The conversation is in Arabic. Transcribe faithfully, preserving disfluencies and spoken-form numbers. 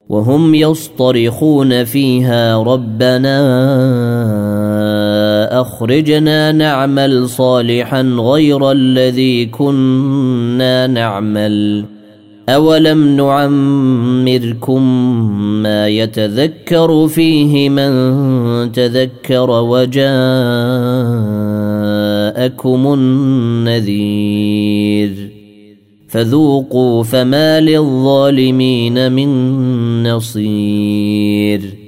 وهم يصطرخون فيها ربنا أخرجنا نعمل صالحا غير الذي كنا نعمل أولم نعمركم ما يتذكر فيه من تذكر وجاءكم النذير فذوقوا فما للظالمين من نصير.